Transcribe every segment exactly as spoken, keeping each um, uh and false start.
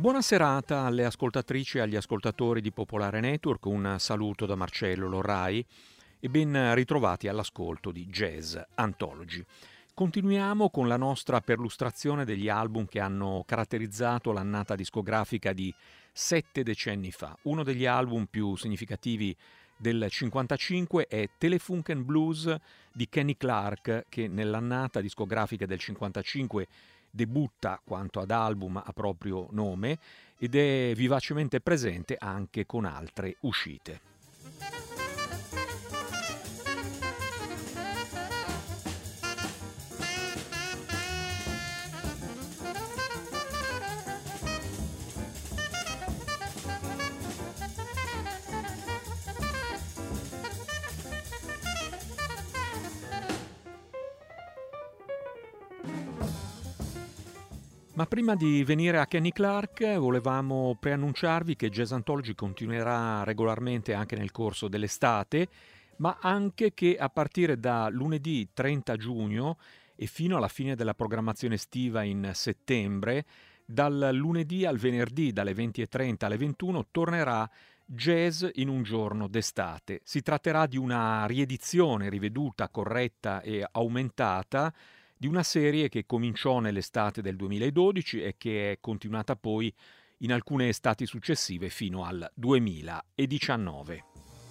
Buona serata alle ascoltatrici e agli ascoltatori di Popolare Network, un saluto da Marcello Lorrai e ben ritrovati all'ascolto di Jazz Anthology. Continuiamo con la nostra perlustrazione degli album che hanno caratterizzato l'annata discografica di sette decenni fa. Uno degli album più significativi del cinquantacinque è Telefunken and Blues di Kenny Clarke, che nell'annata discografica del cinquantacinque debutta quanto ad album a proprio nome ed è vivacemente presente anche con altre uscite. Ma prima di venire a Kenny Clarke volevamo preannunciarvi che Jazz Anthology continuerà regolarmente anche nel corso dell'estate, ma anche che a partire da lunedì trenta giugno e fino alla fine della programmazione estiva in settembre, dal lunedì al venerdì dalle venti e trenta alle ventuno tornerà Jazz in un giorno d'estate. Si tratterà di una riedizione riveduta, corretta e aumentata di una serie che cominciò nell'estate del duemiladodici e che è continuata poi in alcune estati successive fino al duemiladiciannove.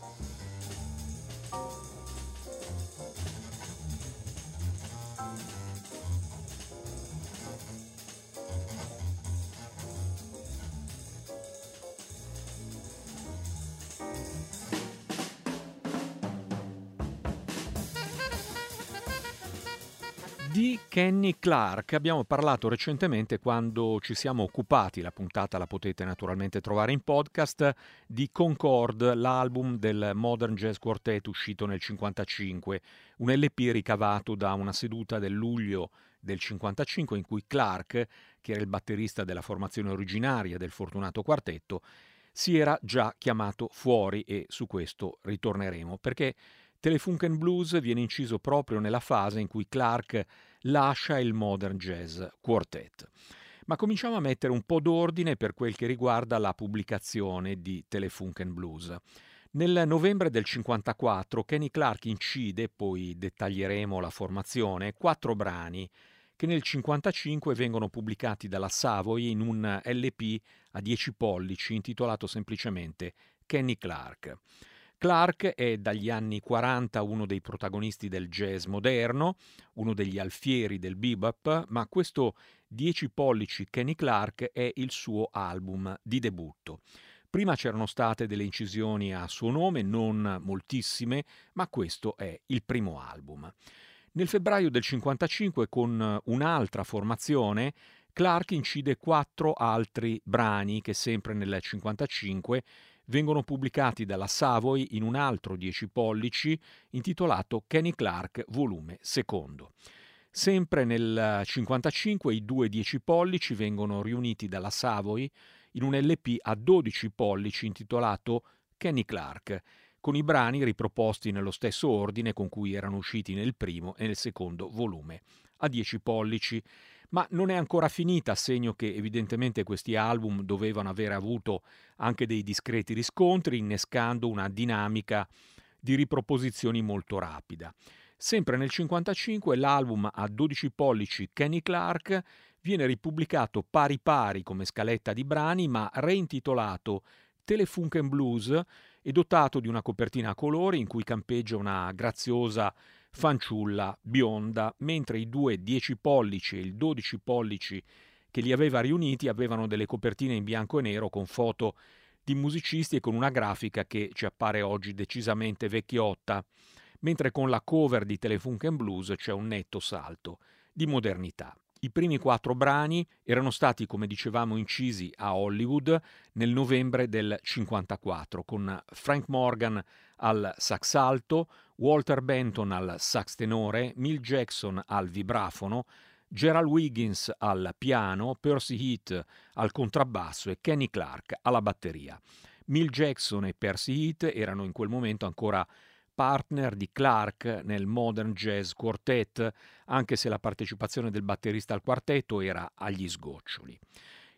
Di Kenny Clarke abbiamo parlato recentemente quando ci siamo occupati, la puntata la potete naturalmente trovare in podcast, di Concord, l'album del Modern Jazz Quartet uscito nel cinquantacinque, un L P ricavato da una seduta del luglio del cinquantacinque in cui Clarke, che era il batterista della formazione originaria del fortunato quartetto, si era già chiamato fuori e su questo ritorneremo, perché Telefunken and Blues viene inciso proprio nella fase in cui Clarke lascia il Modern Jazz Quartet. Ma cominciamo a mettere un po' d'ordine per quel che riguarda la pubblicazione di Telefunken and Blues. Nel novembre del cinquantaquattro Kenny Clarke incide, poi dettaglieremo la formazione, quattro brani che nel cinquantacinque vengono pubblicati dalla Savoy in un L P a dieci pollici intitolato semplicemente Kenny Clarke. Clarke è dagli anni quaranta uno dei protagonisti del jazz moderno, uno degli alfieri del bebop, ma questo dieci pollici Kenny Clarke è il suo album di debutto. Prima c'erano state delle incisioni a suo nome, non moltissime, ma questo è il primo album. Nel febbraio del cinquantacinque, con un'altra formazione, Clarke incide quattro altri brani che sempre nel cinquantacinque vengono pubblicati dalla Savoy in un altro dieci pollici intitolato Kenny Clarke volume secondo. Sempre nel cinquantacinque i due dieci pollici vengono riuniti dalla Savoy in un L P a dodici pollici intitolato Kenny Clarke, con i brani riproposti nello stesso ordine con cui erano usciti nel primo e nel secondo volume a dieci pollici. Ma non è ancora finita, segno che evidentemente questi album dovevano avere avuto anche dei discreti riscontri, innescando una dinamica di riproposizioni molto rapida. Sempre nel cinquantacinque l'album a dodici pollici Kenny Clarke viene ripubblicato pari pari come scaletta di brani, ma reintitolato Telefunken Blues e dotato di una copertina a colori in cui campeggia una graziosa fanciulla bionda, mentre i due dieci pollici e il dodici pollici che li aveva riuniti avevano delle copertine in bianco e nero con foto di musicisti e con una grafica che ci appare oggi decisamente vecchiotta, mentre con la cover di Telefunken Blues c'è un netto salto di modernità. I primi quattro brani erano stati, come dicevamo, incisi a Hollywood nel novembre del cinquantaquattro, con Frank Morgan al sax alto, Walter Benton al sax tenore, Mill Jackson al vibrafono, Gerald Wiggins al piano, Percy Heath al contrabbasso e Kenny Clarke alla batteria. Mill Jackson e Percy Heath erano in quel momento ancora partner di Clarke nel Modern Jazz Quartet, anche se la partecipazione del batterista al quartetto era agli sgoccioli.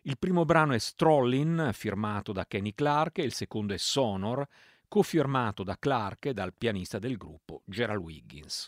Il primo brano è Strollin, firmato da Kenny Clarke, e il secondo è Sonor, cofirmato da Clarke e dal pianista del gruppo Gerald Wiggins.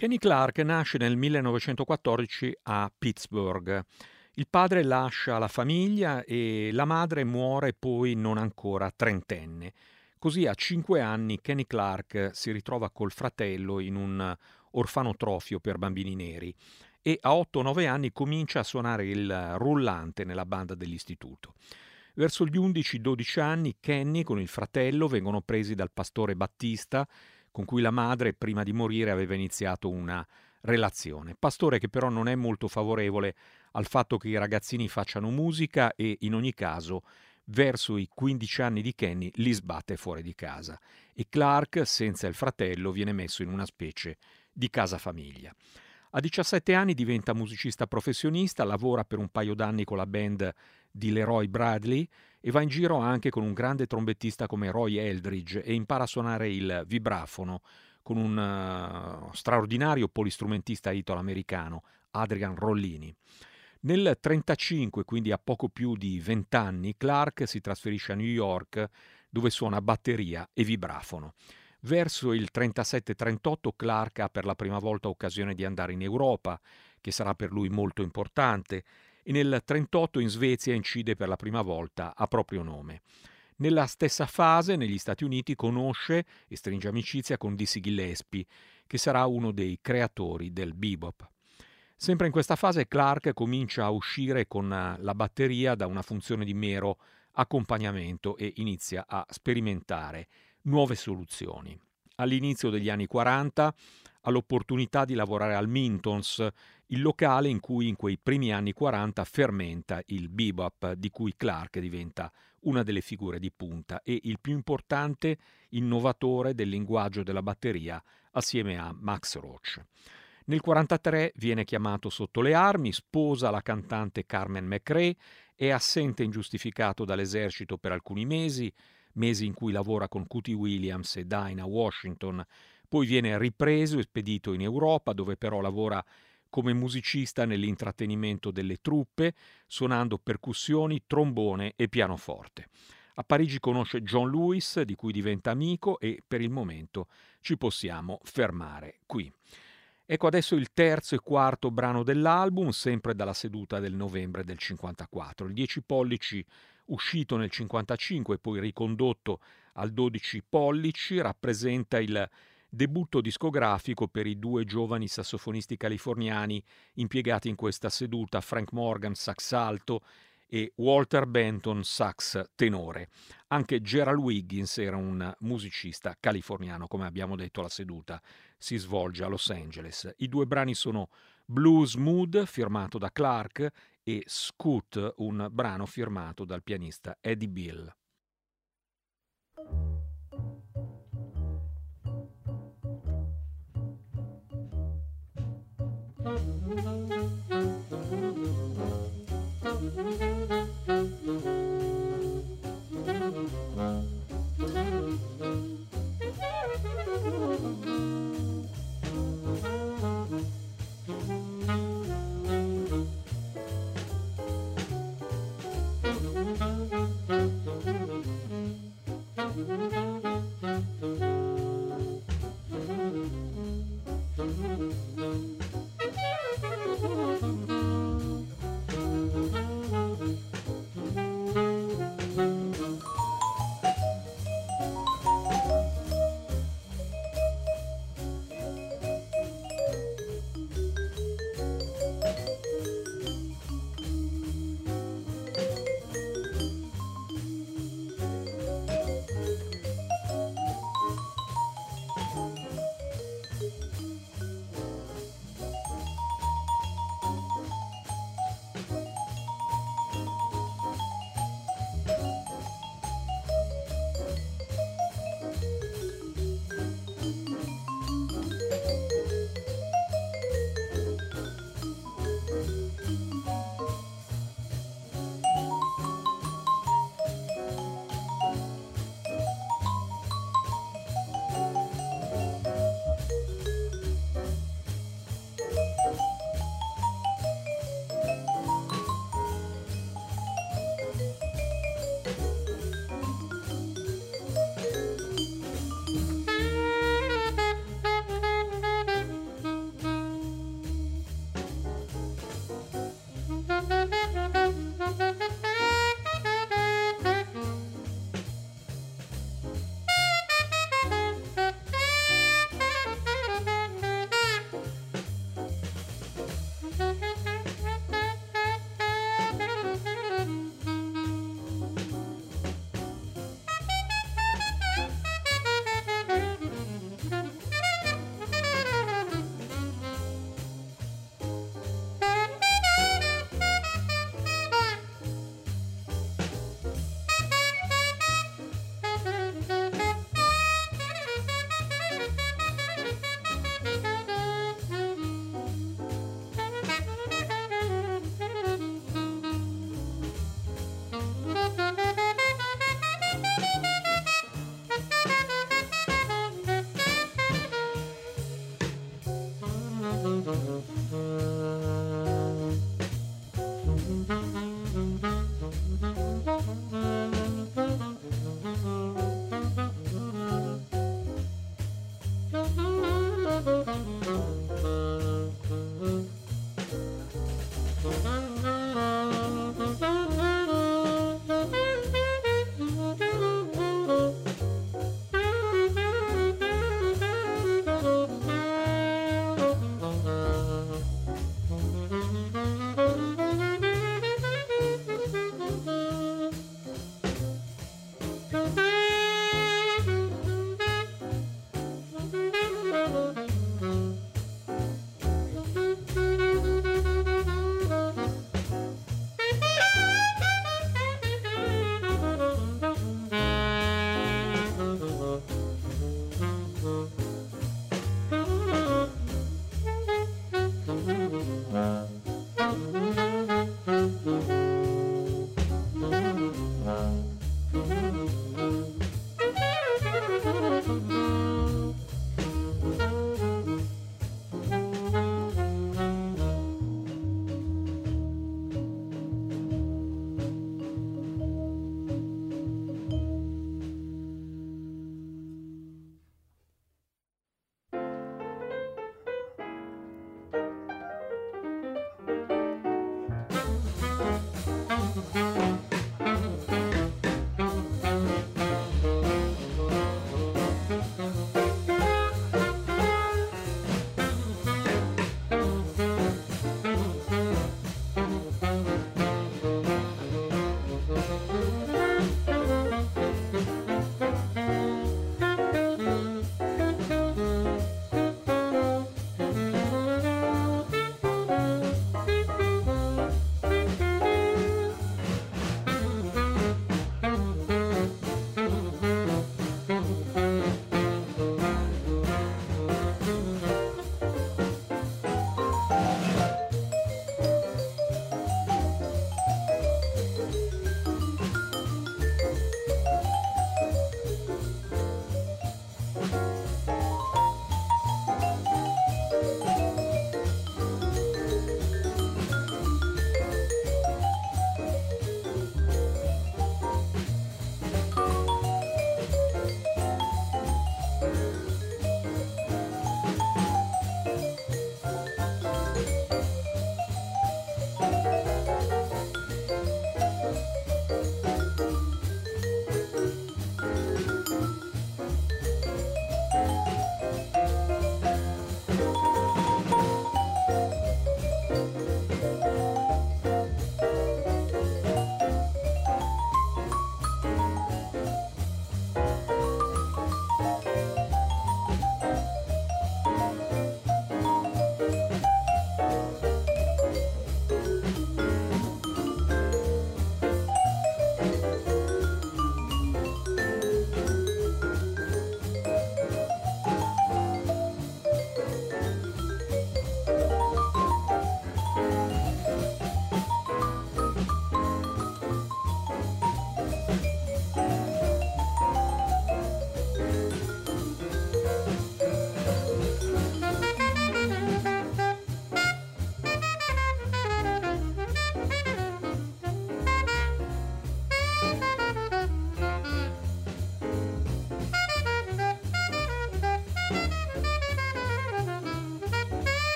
Kenny Clark nasce nel millenovecentoquattordici a Pittsburgh. Il padre lascia la famiglia e la madre muore poi non ancora trentenne. Così a cinque anni Kenny Clark si ritrova col fratello in un orfanotrofio per bambini neri e a otto nove anni comincia a suonare il rullante nella banda dell'istituto. Verso gli undici dodici anni Kenny con il fratello vengono presi dal pastore Battista, con cui la madre prima di morire aveva iniziato una relazione. Pastore che però non è molto favorevole al fatto che i ragazzini facciano musica e in ogni caso verso i quindici anni di Kenny li sbatte fuori di casa e Clark, senza il fratello, viene messo in una specie di casa famiglia. A diciassette anni diventa musicista professionista, lavora per un paio d'anni con la band di Leroy Bradley e va in giro anche con un grande trombettista come Roy Eldridge e impara a suonare il vibrafono con un uh, straordinario polistrumentista italo-americano, Adrian Rollini. Nel trentacinque, quindi a poco più di venti anni, Clark si trasferisce a New York dove suona batteria e vibrafono. Verso il trentasette trentotto Clark ha per la prima volta occasione di andare in Europa, che sarà per lui molto importante, e nel trentotto in Svezia incide per la prima volta a proprio nome. Nella stessa fase, negli Stati Uniti, conosce e stringe amicizia con Dizzy Gillespie, che sarà uno dei creatori del bebop. Sempre in questa fase Clark comincia a uscire con la batteria da una funzione di mero accompagnamento e inizia a sperimentare nuove soluzioni. All'inizio degli anni quaranta ha l'opportunità di lavorare al Mintons, il locale in cui in quei primi anni quaranta fermenta il bebop, di cui Clark diventa una delle figure di punta e il più importante innovatore del linguaggio della batteria assieme a Max Roach. Nel quarantatré viene chiamato sotto le armi, sposa la cantante Carmen McRae, è assente ingiustificato dall'esercito per alcuni mesi, mesi in cui lavora con Cootie Williams e Dinah Washington, poi viene ripreso e spedito in Europa, dove però lavora come musicista nell'intrattenimento delle truppe, suonando percussioni, trombone e pianoforte. A Parigi conosce John Lewis, di cui diventa amico, e per il momento ci possiamo fermare qui. Ecco adesso il terzo e quarto brano dell'album, sempre dalla seduta del novembre del cinquantaquattro. Il dieci pollici, uscito nel cinquantacinque e poi ricondotto al dodici pollici, rappresenta il debutto discografico per i due giovani sassofonisti californiani impiegati in questa seduta, Frank Morgan sax alto e Walter Benton sax tenore. Anche Gerald Wiggins era un musicista californiano, come abbiamo detto la seduta si svolge a Los Angeles. I due brani sono Blues Mood, firmato da Clark, e Scoot, un brano firmato dal pianista Eddie Bill.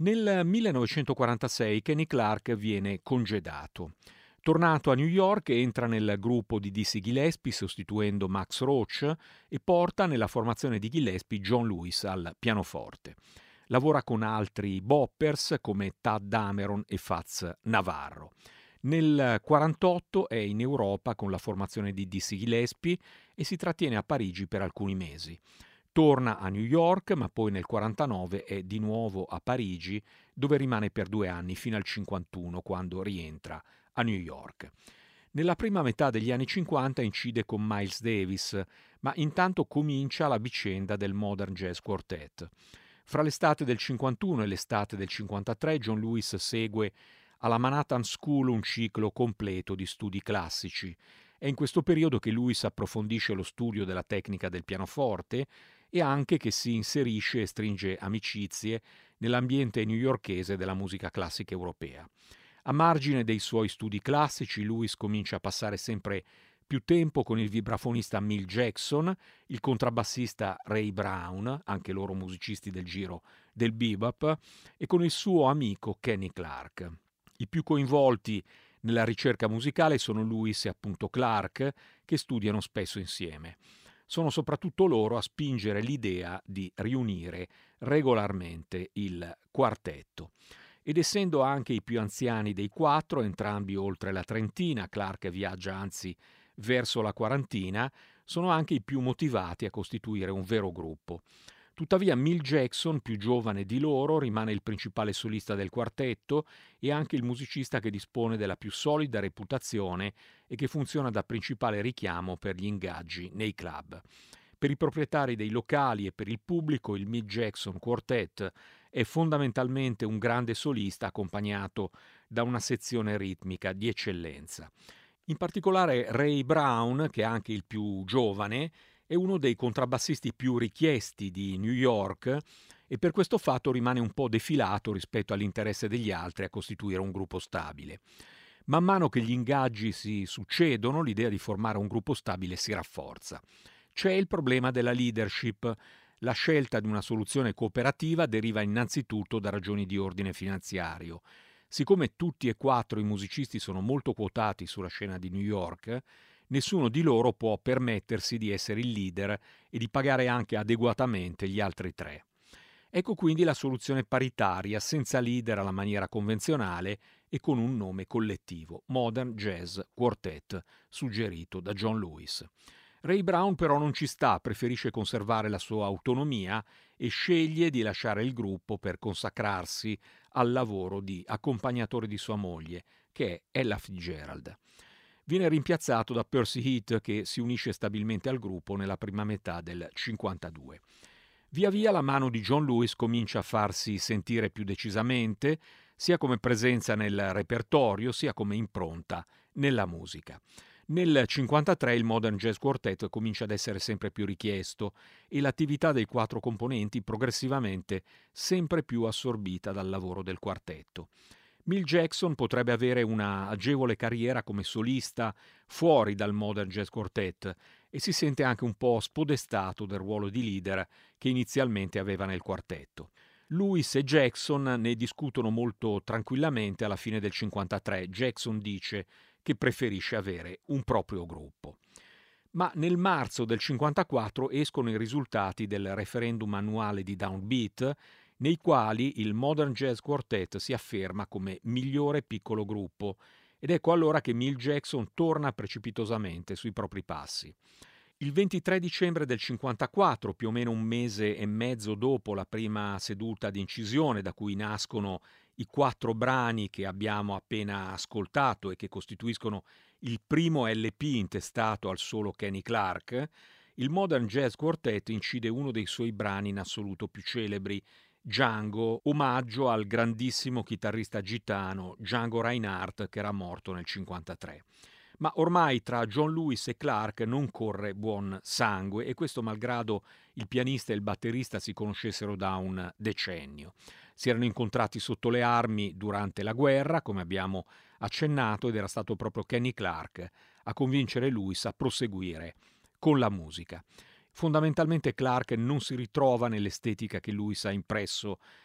Nel millenovecentoquarantasei Kenny Clarke viene congedato. Tornato a New York entra nel gruppo di Dizzy Gillespie sostituendo Max Roach e porta nella formazione di Gillespie John Lewis al pianoforte. Lavora con altri boppers come Tad Dameron e Fats Navarro. Nel quarantotto è in Europa con la formazione di Dizzy Gillespie e si trattiene a Parigi per alcuni mesi. Torna a New York, ma poi nel quarantanove è di nuovo a Parigi, dove rimane per due anni fino al cinquantuno, quando rientra a New York. Nella prima metà degli anni cinquanta incide con Miles Davis, ma intanto comincia la vicenda del Modern Jazz Quartet. Fra l'estate del cinquantuno e l'estate del cinquantatré John Lewis segue alla Manhattan School un ciclo completo di studi classici. È in questo periodo che Lewis approfondisce lo studio della tecnica del pianoforte e anche che si inserisce e stringe amicizie nell'ambiente newyorkese della musica classica europea. A margine dei suoi studi classici, Lewis comincia a passare sempre più tempo con il vibrafonista Milt Jackson, il contrabbassista Ray Brown, anche loro musicisti del giro del bebop, e con il suo amico Kenny Clarke. I più coinvolti nella ricerca musicale sono Lewis e appunto Clarke, che studiano spesso insieme. Sono soprattutto loro a spingere l'idea di riunire regolarmente il quartetto. Ed essendo anche i più anziani dei quattro, entrambi oltre la trentina, Clarke viaggia anzi verso la quarantina, sono anche i più motivati a costituire un vero gruppo. Tuttavia Milt Jackson, più giovane di loro, rimane il principale solista del quartetto e anche il musicista che dispone della più solida reputazione e che funziona da principale richiamo per gli ingaggi nei club. Per i proprietari dei locali e per il pubblico il Milt Jackson Quartet è fondamentalmente un grande solista accompagnato da una sezione ritmica di eccellenza. In particolare Ray Brown, che è anche il più giovane, è uno dei contrabbassisti più richiesti di New York e per questo fatto rimane un po' defilato rispetto all'interesse degli altri a costituire un gruppo stabile. Man mano che gli ingaggi si succedono, l'idea di formare un gruppo stabile si rafforza. C'è il problema della leadership. La scelta di una soluzione cooperativa deriva innanzitutto da ragioni di ordine finanziario. Siccome tutti e quattro i musicisti sono molto quotati sulla scena di New York, nessuno di loro può permettersi di essere il leader e di pagare anche adeguatamente gli altri tre. Ecco quindi la soluzione paritaria, senza leader alla maniera convenzionale e con un nome collettivo, Modern Jazz Quartet, suggerito da John Lewis. Ray Brown però non ci sta, preferisce conservare la sua autonomia e sceglie di lasciare il gruppo per consacrarsi al lavoro di accompagnatore di sua moglie, che è Ella Fitzgerald. Viene rimpiazzato da Percy Heath, che si unisce stabilmente al gruppo nella prima metà del cinquantadue. Via via la mano di John Lewis comincia a farsi sentire più decisamente, sia come presenza nel repertorio, sia come impronta nella musica. Nel cinquantatré il Modern Jazz Quartet comincia ad essere sempre più richiesto e l'attività dei quattro componenti progressivamente sempre più assorbita dal lavoro del quartetto. Milt Jackson potrebbe avere una agevole carriera come solista fuori dal Modern Jazz Quartet e si sente anche un po' spodestato del ruolo di leader che inizialmente aveva nel quartetto. Lewis e Jackson ne discutono molto tranquillamente alla fine del cinquantatré. Jackson dice che preferisce avere un proprio gruppo. Ma nel marzo del cinquantaquattro escono i risultati del referendum annuale di Downbeat, nei quali il Modern Jazz Quartet si afferma come migliore piccolo gruppo, ed ecco allora che Milt Jackson torna precipitosamente sui propri passi. Il ventitré dicembre del cinquantaquattro, più o meno un mese e mezzo dopo la prima seduta di incisione da cui nascono i quattro brani che abbiamo appena ascoltato e che costituiscono il primo L P intestato al solo Kenny Clarke, il Modern Jazz Quartet incide uno dei suoi brani in assoluto più celebri, Django, omaggio al grandissimo chitarrista gitano Django Reinhardt, che era morto nel cinquantatré. Ma ormai tra John Lewis e Clarke non corre buon sangue, e questo malgrado il pianista e il batterista si conoscessero da un decennio. Si erano incontrati sotto le armi durante la guerra, come abbiamo accennato, ed era stato proprio Kenny Clarke a convincere Lewis a proseguire con la musica. Fondamentalmente Clarke non si ritrova nell'estetica che Lewis ha impresso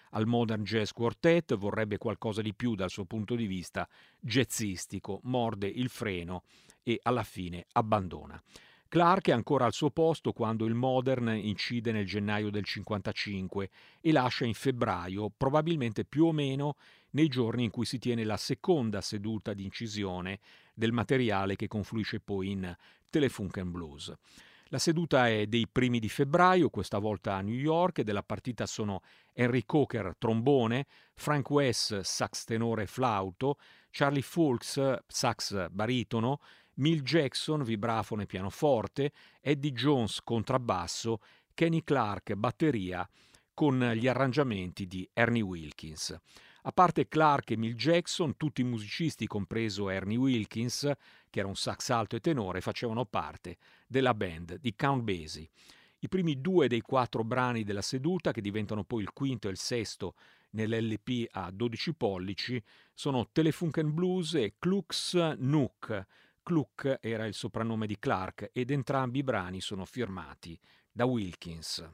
al Modern Jazz Quartet, vorrebbe qualcosa di più dal suo punto di vista jazzistico, morde il freno e alla fine abbandona. Clarke è ancora al suo posto quando il Modern incide nel gennaio del cinquantacinque e lascia in febbraio, probabilmente più o meno nei giorni in cui si tiene la seconda seduta di incisione del materiale che confluisce poi in Telefunken Blues. La seduta è dei primi di febbraio, questa volta a New York, e della partita sono Henry Coker, trombone, Frank West, sax tenore e flauto, Charlie Fulks, sax baritono, Milt Jackson, vibrafono e pianoforte, Eddie Jones, contrabbasso, Kenny Clarke, batteria, con gli arrangiamenti di Ernie Wilkins. A parte Clarke e Milt Jackson, tutti i musicisti, compreso Ernie Wilkins, che era un sax alto e tenore, facevano parte della band di Count Basie. I primi due dei quattro brani della seduta, che diventano poi il quinto e il sesto nell'L P a dodici pollici, sono Telefunken Blues e Klux Nook. Kluck era il soprannome di Clarke ed entrambi i brani sono firmati da Wilkins.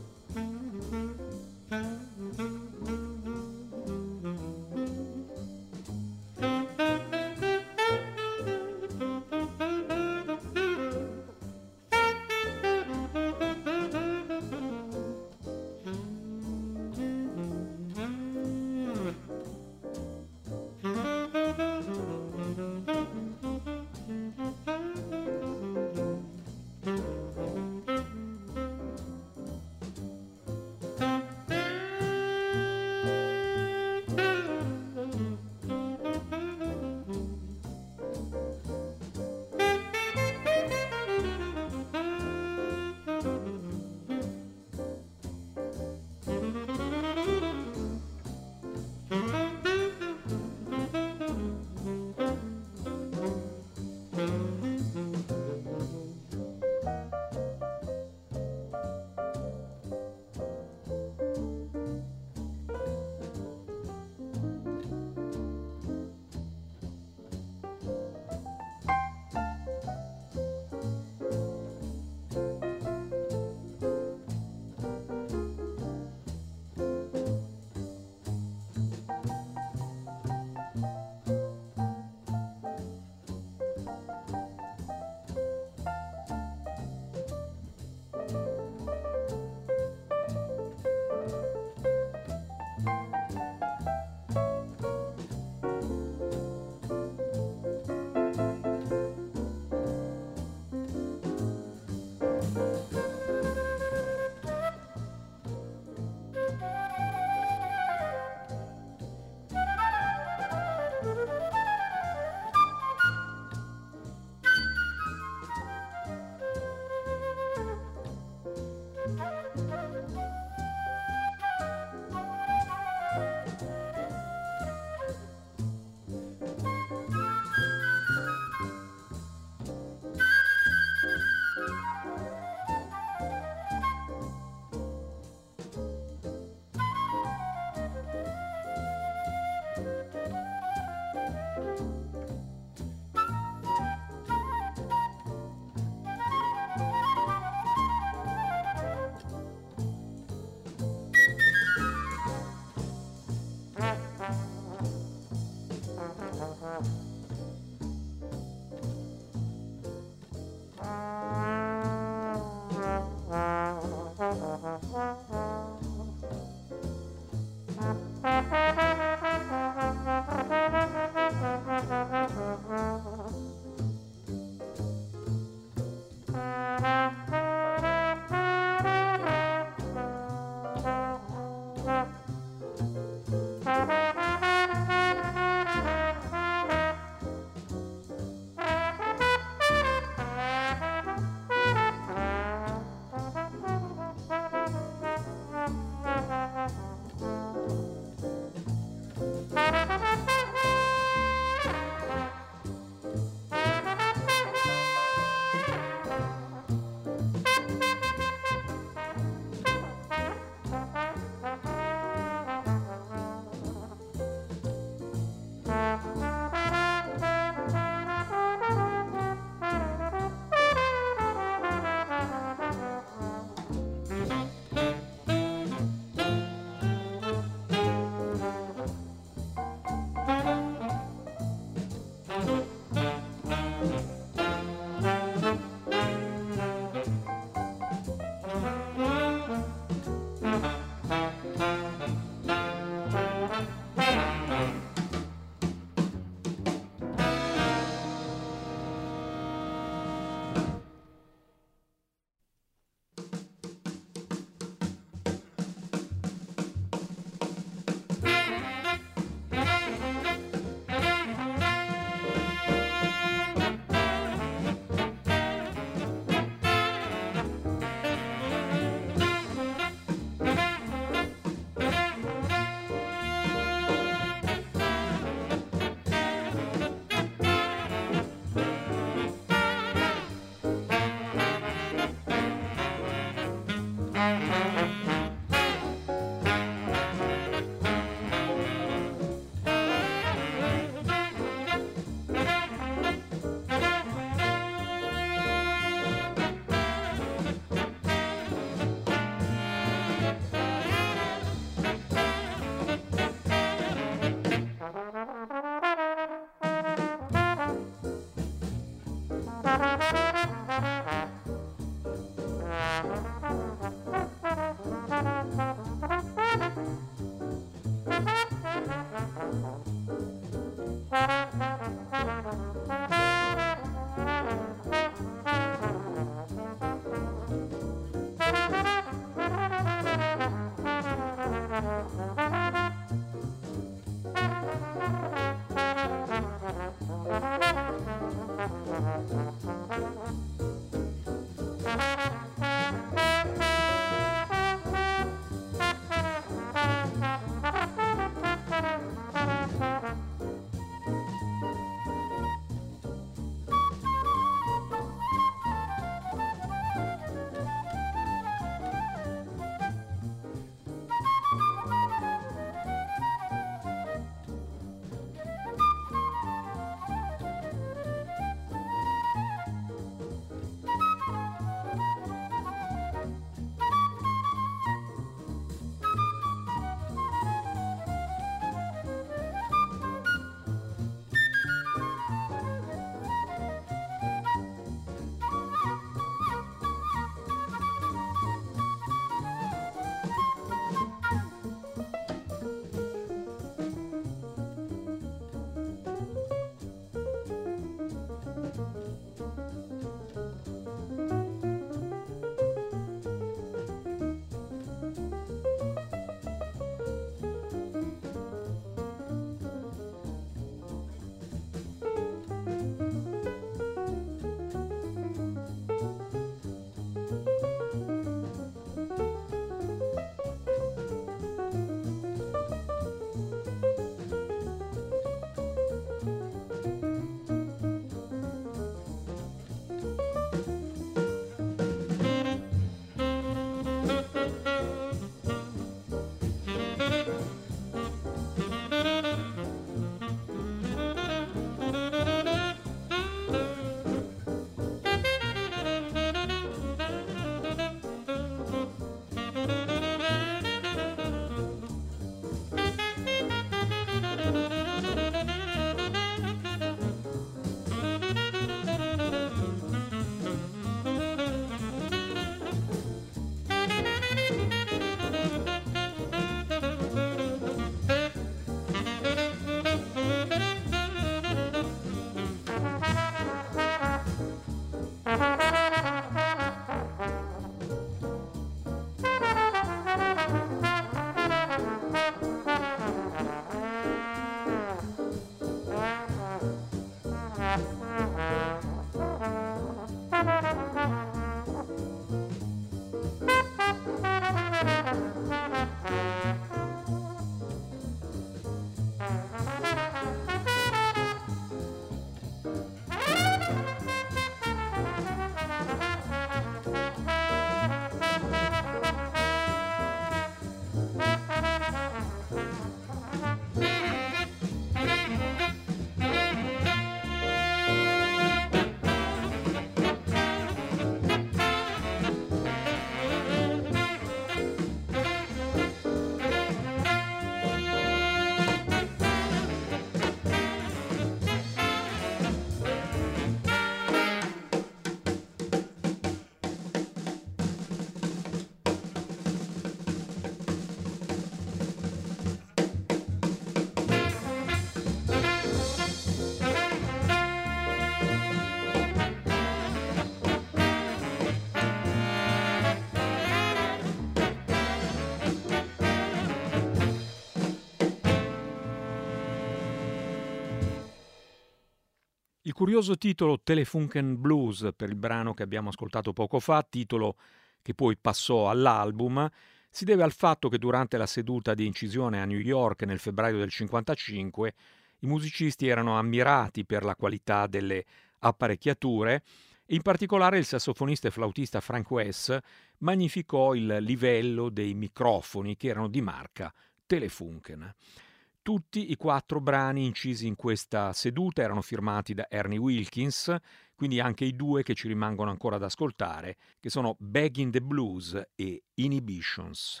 Il curioso titolo Telefunken Blues per il brano che abbiamo ascoltato poco fa, titolo che poi passò all'album, si deve al fatto che durante la seduta di incisione a New York nel febbraio del cinquantacinque i musicisti erano ammirati per la qualità delle apparecchiature e in particolare il sassofonista e flautista Frank Wess magnificò il livello dei microfoni che erano di marca Telefunken. Tutti i quattro brani incisi in questa seduta erano firmati da Ernie Wilkins, quindi anche i due che ci rimangono ancora da ascoltare, che sono Begging the Blues e Inhibitions.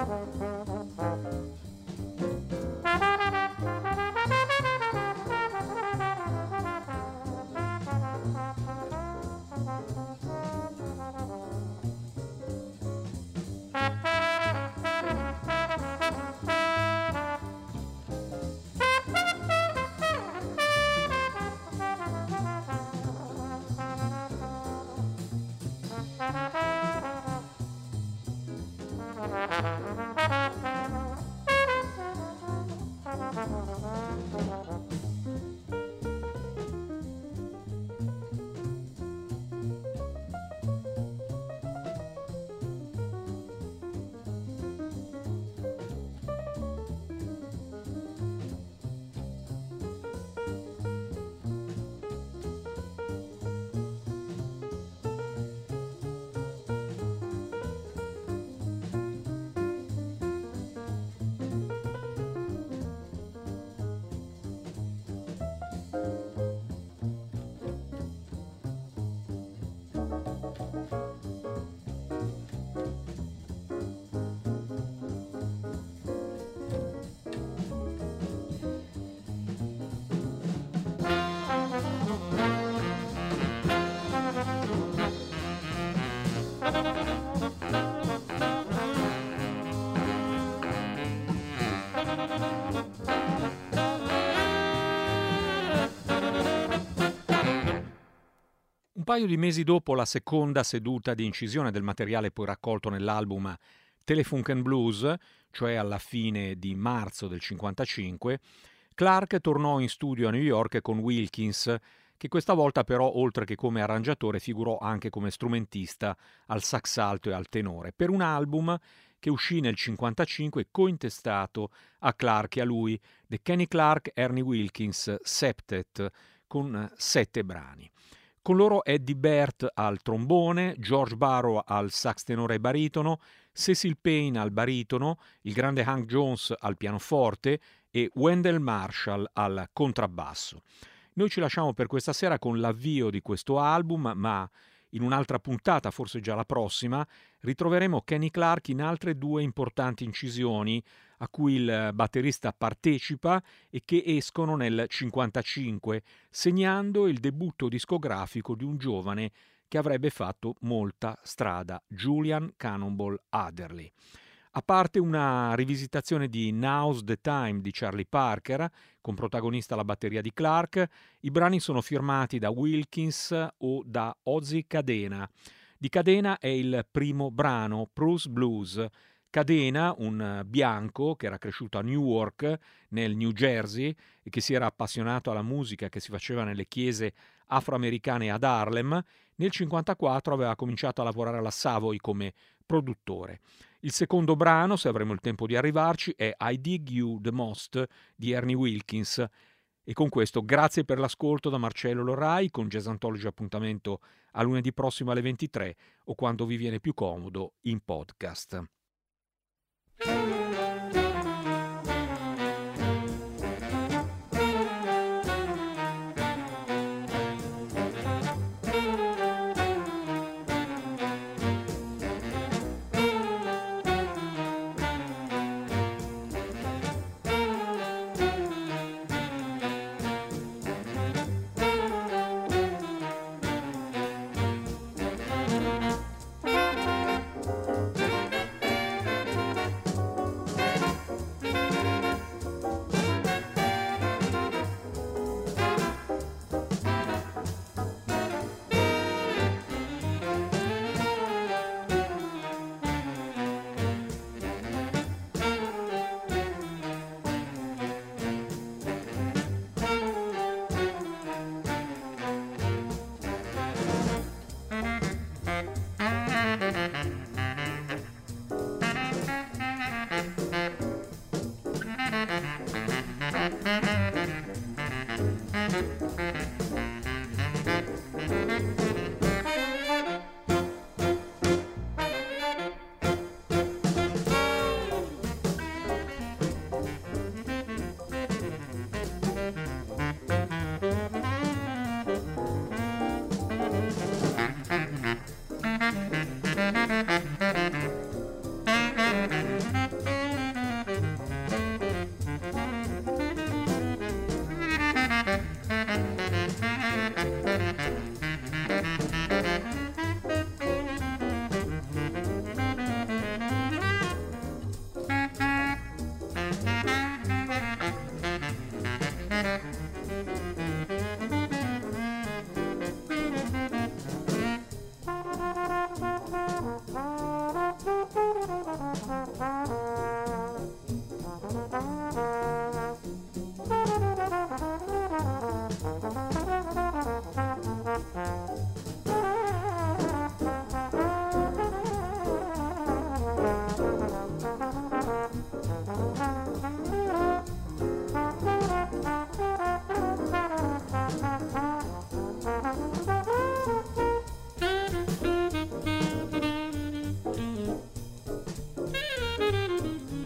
Un paio di mesi dopo la seconda seduta di incisione del materiale poi raccolto nell'album Telefunk and Blues, cioè alla fine di marzo del cinquantacinque, Clarke tornò in studio a New York con Wilkins, che questa volta però, oltre che come arrangiatore, figurò anche come strumentista al sax alto e al tenore, per un album che uscì nel cinquantacinque cointestato a Clarke e a lui, The Kenny Clarke Ernie Wilkins Septet, con sette brani. Con loro Eddie Bert al trombone, George Barrow al sax tenore e baritono, Cecil Payne al baritono, il grande Hank Jones al pianoforte e Wendell Marshall al contrabbasso. Noi ci lasciamo per questa sera con l'avvio di questo album, ma in un'altra puntata, forse già la prossima, ritroveremo Kenny Clarke in altre due importanti incisioni a cui il batterista partecipa e che escono nel cinquantacinque, segnando il debutto discografico di un giovane che avrebbe fatto molta strada, Julian Cannonball Adderley. A parte una rivisitazione di Now's the Time di Charlie Parker, con protagonista la batteria di Clarke, i brani sono firmati da Wilkins o da Ozzy Cadena. Di Cadena è il primo brano, Bruce Blues. Cadena, un bianco che era cresciuto a Newark, nel New Jersey, e che si era appassionato alla musica che si faceva nelle chiese afroamericane ad Harlem, nel cinquantaquattro aveva cominciato a lavorare alla Savoy come produttore. Il secondo brano, se avremo il tempo di arrivarci, è I Dig You the Most di Ernie Wilkins. E con questo grazie per l'ascolto da Marcello Lorrai, con Jazz Anthology appuntamento a lunedì prossimo alle ventitré o quando vi viene più comodo in podcast.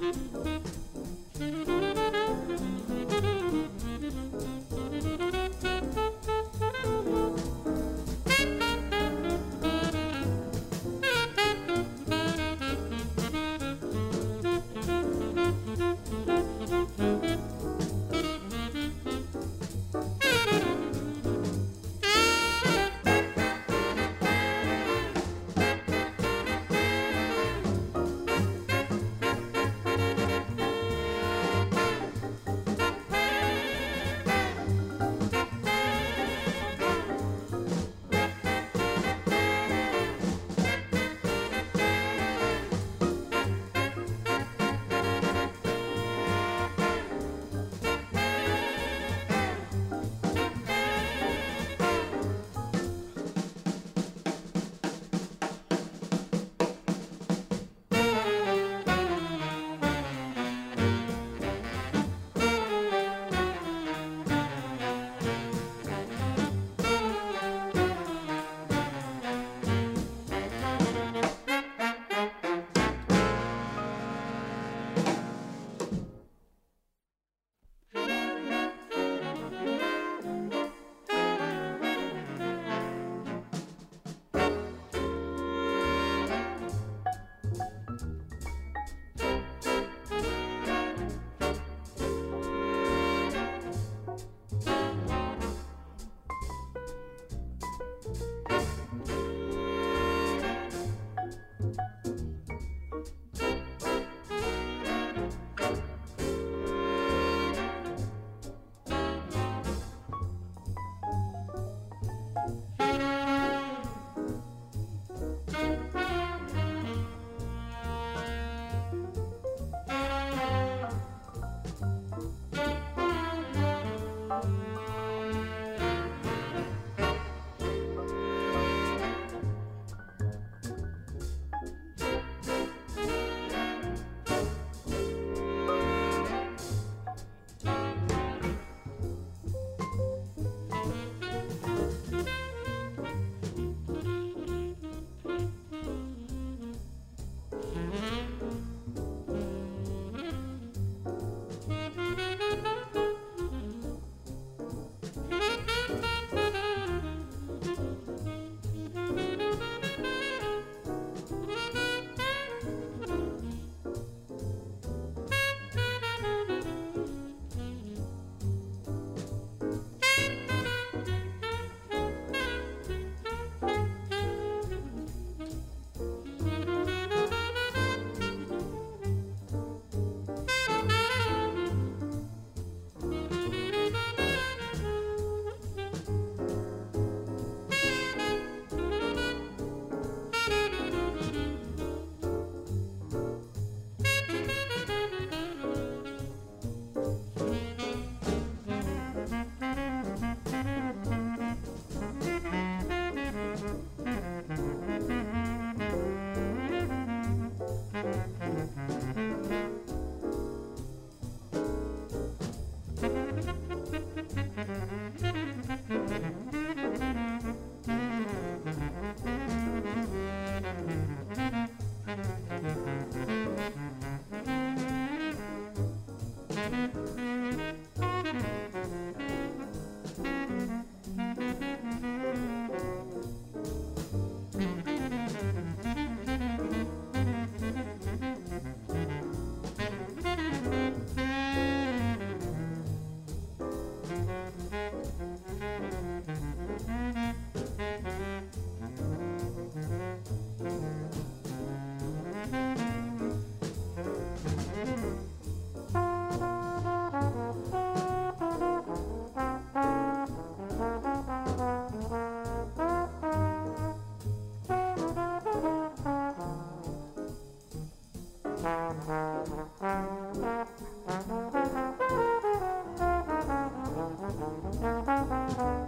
Thank you.